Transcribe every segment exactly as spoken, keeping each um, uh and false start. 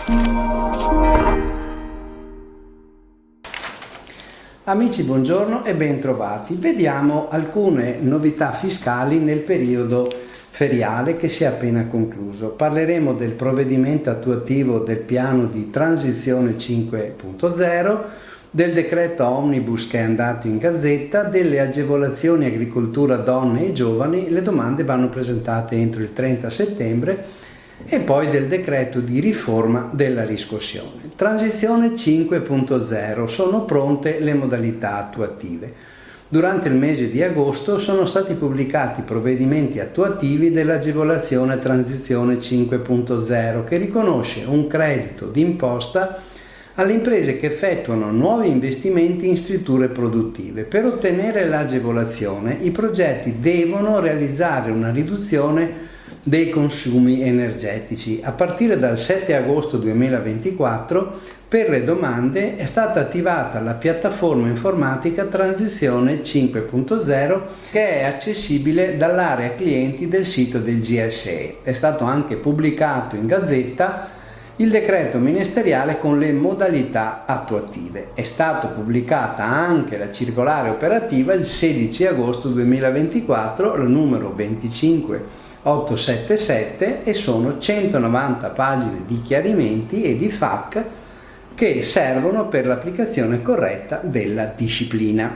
Amici, buongiorno e bentrovati. Vediamo alcune novità fiscali nel periodo feriale che si è appena concluso. Parleremo del provvedimento attuativo del piano di transizione cinque punto zero, del decreto omnibus che è andato in gazzetta, delle agevolazioni agricoltura donne e giovani. Le domande vanno presentate entro il trenta settembre, e poi del decreto di riforma della riscossione. Transizione cinque punto zero, sono pronte le modalità attuative. Durante il mese di agosto sono stati pubblicati provvedimenti attuativi dell'agevolazione Transizione cinque punto zero, che riconosce un credito d'imposta alle imprese che effettuano nuovi investimenti in strutture produttive. Per ottenere l'agevolazione, i progetti devono realizzare una riduzione dei consumi energetici. A partire dal sette agosto duemilaventiquattro, per le domande è stata attivata la piattaforma informatica Transizione cinque punto zero, che è accessibile dall'area clienti del sito del G S E. È stato anche pubblicato in gazzetta il decreto ministeriale con le modalità attuative. È stata pubblicata anche la circolare operativa il sedici agosto duemilaventiquattro, la numero venticinque ottocentosettantasette, e sono centonovanta pagine di chiarimenti e di F A Q che servono per l'applicazione corretta della disciplina.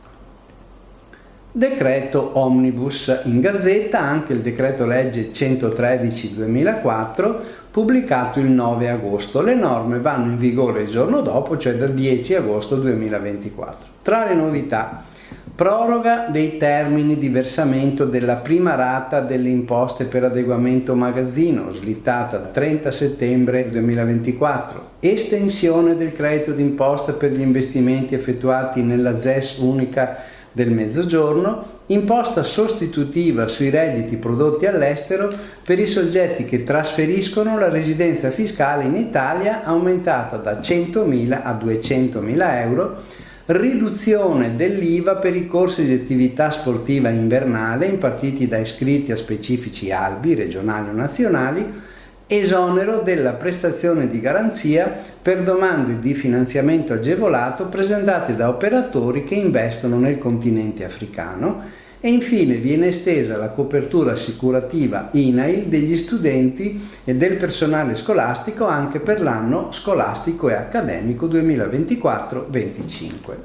Decreto omnibus in gazzetta, anche il decreto legge centotredici duemilaquattro, pubblicato il nove agosto. Le norme vanno in vigore il giorno dopo, cioè dal dieci agosto duemilaventiquattro. Tra le novità: proroga dei termini di versamento della prima rata delle imposte per adeguamento magazzino, slittata da trenta settembre duemilaventiquattro, estensione del credito d'imposta per gli investimenti effettuati nella Z E S unica del Mezzogiorno, imposta sostitutiva sui redditi prodotti all'estero per i soggetti che trasferiscono la residenza fiscale in Italia, aumentata da centomila a duecentomila euro, riduzione dell'I V A per i corsi di attività sportiva invernale impartiti da iscritti a specifici albi regionali o nazionali, esonero della prestazione di garanzia per domande di finanziamento agevolato presentate da operatori che investono nel continente africano, e infine viene estesa la copertura assicurativa I N A I L degli studenti e del personale scolastico anche per l'anno scolastico e accademico duemilaventiquattro venticinque.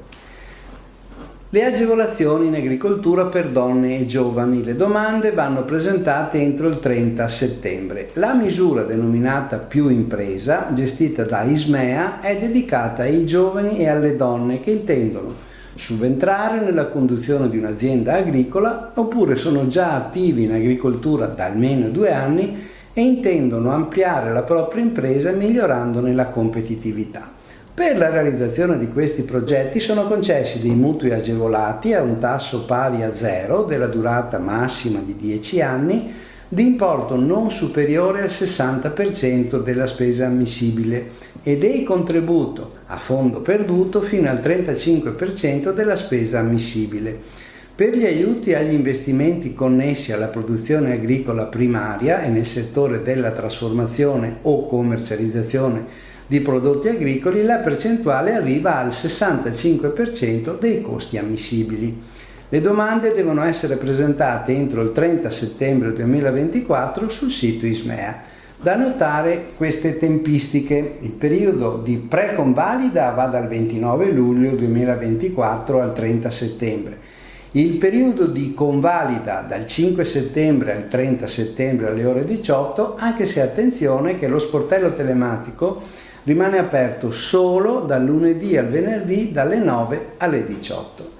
Le agevolazioni in agricoltura per donne e giovani. Le domande vanno presentate entro il trenta settembre. La misura denominata Più Impresa, gestita da Ismea, è dedicata ai giovani e alle donne che intendono subentrare nella conduzione di un'azienda agricola oppure sono già attivi in agricoltura da almeno due anni e intendono ampliare la propria impresa migliorandone la competitività. Per la realizzazione di questi progetti sono concessi dei mutui agevolati a un tasso pari a zero, della durata massima di dieci anni, di importo non superiore al sessanta per cento della spesa ammissibile e dei contributo a fondo perduto fino al trentacinque per cento della spesa ammissibile. Per gli aiuti agli investimenti connessi alla produzione agricola primaria e nel settore della trasformazione o commercializzazione di prodotti agricoli, la percentuale arriva al sessantacinque per cento dei costi ammissibili. Le domande devono essere presentate entro il trenta settembre duemilaventiquattro sul sito Ismea. Da notare queste tempistiche: il periodo di pre-convalida va dal ventinove luglio duemilaventiquattro al trenta settembre, il periodo di convalida dal cinque settembre al trenta settembre alle ore diciotto, anche se attenzione che lo sportello telematico rimane aperto solo dal lunedì al venerdì dalle nove alle diciotto.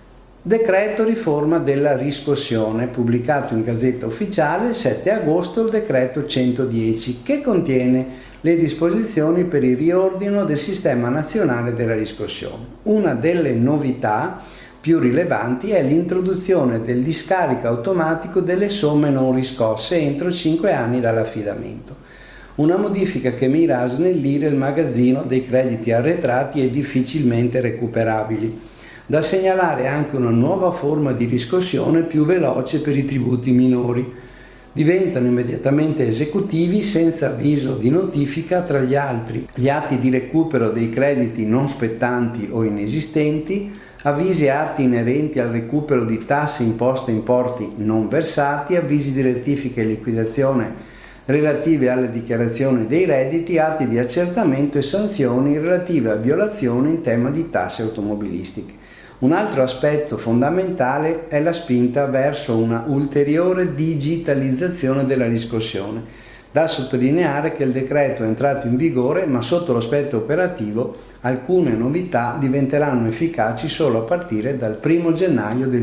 Decreto riforma della riscossione, pubblicato in Gazzetta Ufficiale il sette agosto, il decreto centodieci, che contiene le disposizioni per il riordino del sistema nazionale della riscossione. Una delle novità più rilevanti è l'introduzione del discarico automatico delle somme non riscosse entro cinque anni dall'affidamento. Una modifica che mira a snellire il magazzino dei crediti arretrati e difficilmente recuperabili. Da segnalare anche una nuova forma di riscossione più veloce per i tributi minori. diventano immediatamente esecutivi senza avviso di notifica. Tra gli altri, gli atti di recupero dei crediti non spettanti o inesistenti, avvisi e atti inerenti al recupero di tasse, imposte e importi non versati, avvisi di rettifica e liquidazione relative alle dichiarazioni dei redditi, atti di accertamento e sanzioni relative a violazioni in tema di tasse automobilistiche. Un altro aspetto fondamentale è la spinta verso una ulteriore digitalizzazione della riscossione. Da sottolineare che il decreto è entrato in vigore, ma sotto l'aspetto operativo alcune novità diventeranno efficaci solo a partire dal primo gennaio del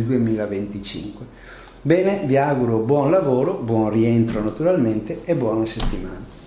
duemilaventicinque. Bene, vi auguro buon lavoro, buon rientro naturalmente e buona settimana.